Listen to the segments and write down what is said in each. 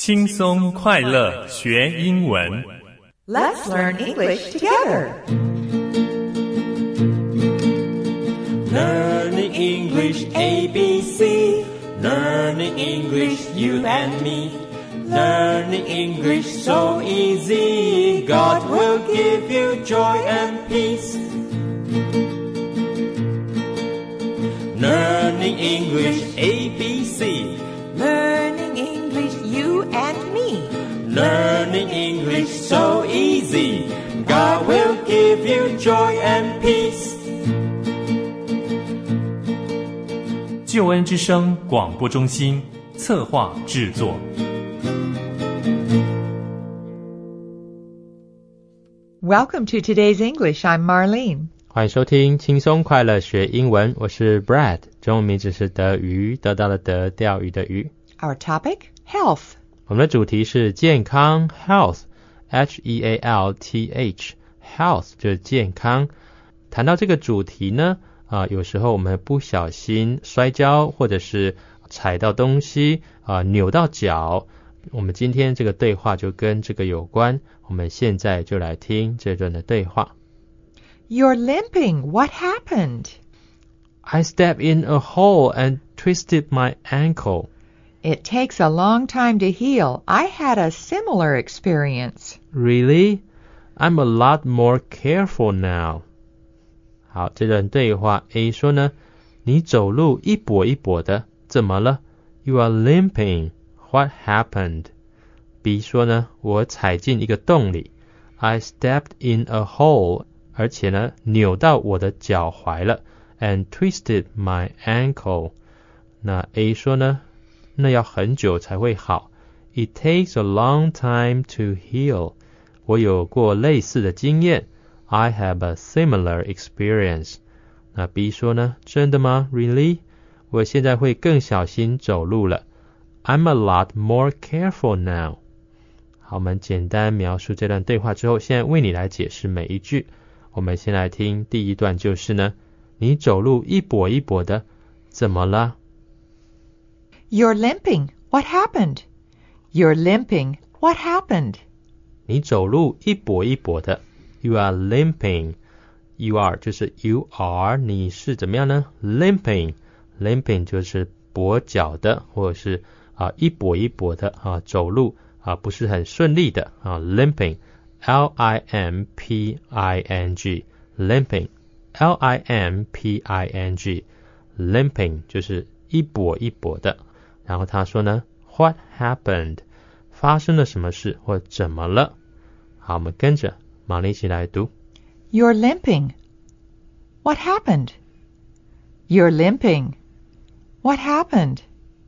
轻松快乐学英文。 Let's learn English together. Learning English ABC. Learning English you and me. Learning English so easy. God will give you joy and peace. Learning English ABC. Learning English you and me. Learning English so easy. God will give you joy and peace. 救恩之声广播中心策划制作。 Welcome to today's English. I'm Marlene. 欢迎收听轻松快乐学英文，我是 Brad， 中文名字是德鱼，得到的德，钓鱼的鱼。 Our topic, health. 我们的主题是健康 health, H-E-A-L-T-H, health 就是健康。谈到这个主题呢，有时候我们不小心摔跤，或者是踩到东西，扭到脚。我们今天这个对话就跟这个有关，我们现在就来听这段的对话。 You're limping. What happened? I stepped in a hole and twisted my ankle. It takes a long time to heal. I had a similar experience. Really? I'm a lot more careful now. 好，这段对话 A 说呢，你走路一跛一跛的，怎么了？ You are limping. What happened? B 说呢，我踩进一个洞里。I stepped in a hole. 而且呢，扭到我的脚踝了 and twisted my ankle. 那 A 说呢，那要很久才会好。It takes a long time to heal. 我有过类似的经验。I have a similar experience. 那 B 说呢，真的吗 ？Really? 我现在会更小心走路了。I'm a lot more careful now. 好，我们简单描述这段对话之后，现在为你来解释每一句。我们先来听第一段，就是呢，你走路一跛一跛的，怎么了？ You're limping. What happened? You're limping. What happened? 你走路一跛一跛的 You are limping. You are 就是 you are 你是怎么样呢？ Limping. Limping 就是跛脚的，或者是一跛一跛的走路不是很顺利的Limping. L-I-M-P-I-N-G. Limping. L-I-M-P-I-N-G. Limping 就是一跛一跛的。然后他说呢 What happened? 发生了什么事或怎么了？好，我们跟着马上一起来读。 You're limping. What happened? You're limping. What happened?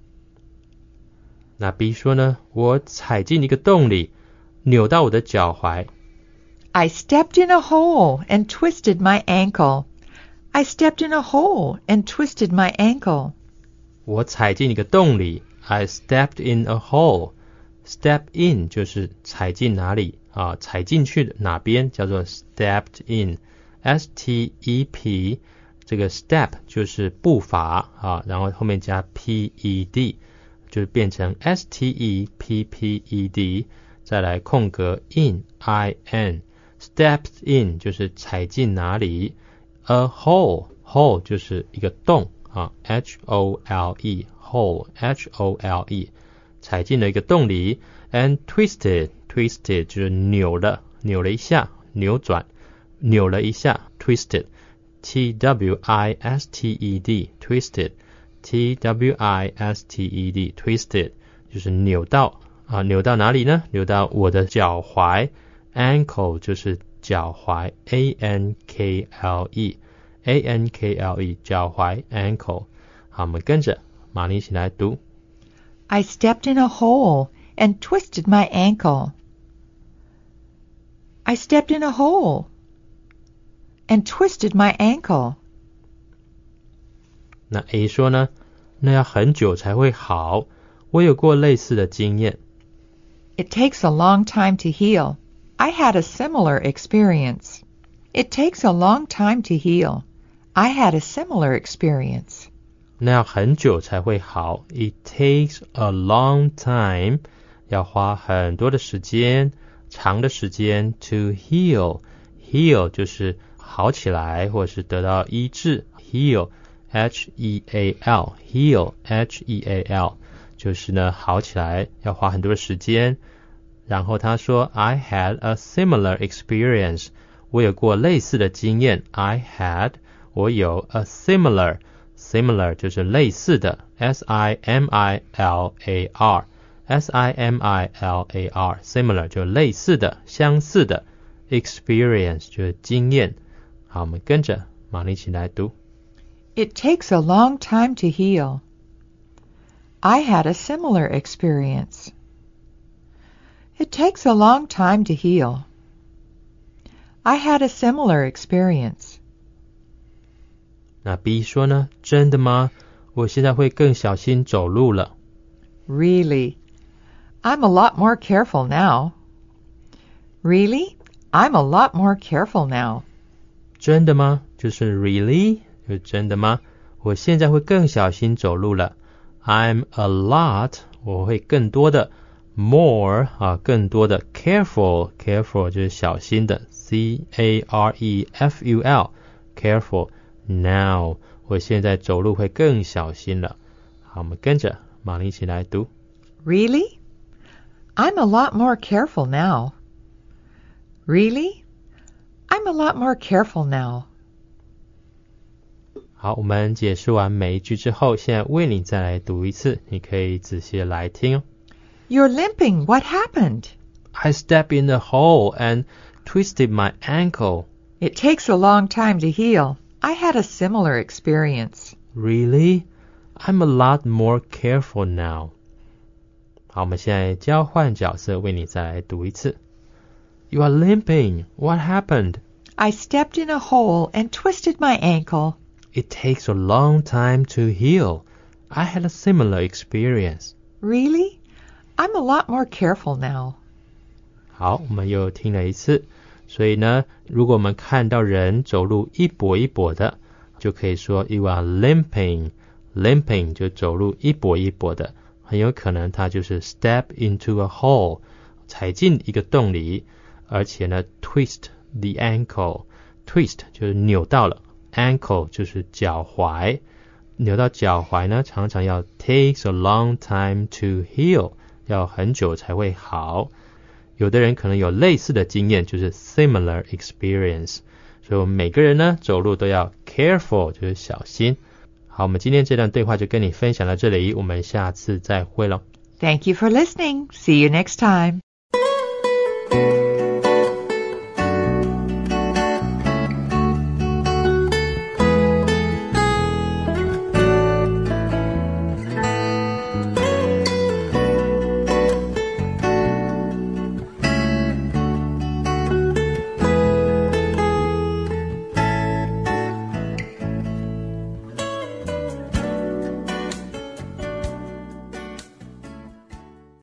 那 B 说呢，我踩进一个洞里，扭到我的脚踝。 I stepped in a hole and twisted my ankle. I stepped in a hole and twisted my ankle. 我踩进一个洞里 I stepped in a hole. Step in 就是踩进哪里踩进去的哪边叫做 stepped in. S-T-E-P 这个 step 就是步伐然后后面加 P-E-D 就变成 S-T-E-P-P-E-D 再来空格 in I-N. Stepped in 就是踩进哪里 A hole. Hole 就是一个洞H-O-L-E. Hole. H-O-L-E. 踩进了一个洞里 And twisted. Twisted 就是扭了一下扭转扭了一下 Twisted. T-W-I-S-T-E-D. Twisted. T-W-I-S-T-E-D. Twisted 就是扭到扭到哪里呢？扭到我的脚踝 Ankle 就是脚踝 A-N-K-L-E. A-N-K-L-E 脚踝 Ankle. 好，我们跟着马上一起来读。 I stepped in a hole and twisted my ankle. I stepped in a hole and twisted my ankle. 那 A 说呢，那要很久才会好，我有过类似的经验。 It takes a long time to heal. I had a similar experience. It takes a long time to heal. I had a similar experience. 那要很久才会好 It takes a long time 要花很多的时间，长的时间 to heal。 heal 就是好起来或是得到医治， heal H-E-A-L heal H-E-A-L 就是呢好起来要花很多的时间。然后他说 I had a similar experience， 我有过类似的经验。 I had 我有 a similar就是类似的 S-I-M-I-L-A-R S-I-M-I-L-A-R similar 就类似的相似的， experience 就是经验。好，我们跟着玛丽一起来读。 It takes a long time to heal. I had a similar experience. It takes a long time to heal. I had a similar experience. 那 B 说呢，真的吗？我现在会更小心走路了。 Really? I'm a lot more careful now. Really? I'm a lot more careful now. 真的吗？就是 really 就是真的吗？我现在会更小心走路了。 I'm a lot 我会更多的， more 更多的， careful 就是小心的， C-A-R-E-F-U-L careful now 我现在走路会更小心了。好，我们跟着玛丽一起来读。 Really? I'm a lot more careful now. Really? I'm a lot more careful now. 好，我们解释完每一句之后，现在为你再来读一次，你可以仔细来听。 You're limping. What happened? I stepped in the hole and twisted my ankle. It takes a long time to heal. I had a similar experience. Really? I'm a lot more careful now. 好，我们现在交换角色，为你再来读一次。 You are limping. What happened? I stepped in a hole and twisted my ankle. It takes a long time to heal. I had a similar experience. Really? I'm a lot more careful now. 好，我们又听了一次。所以呢，如果我们看到人走路一跛一跛的，就可以说 You are limping. Limping 就走路一跛一跛的，很有可能他就是 step into a hole， 踩进一个洞里，而且呢 twist the ankle。 twist 就是扭到了， ankle 就是脚踝，扭到脚踝呢常常要 takes a long time to heal， 要很久才会好。有的人可能有类似的经验，就是 similar experience。 所以我们每个人呢走路都要 careful， 就是小心。好，我们今天这段对话就跟你分享到这里，我们下次再会咯。 Thank you for listening. See you next time.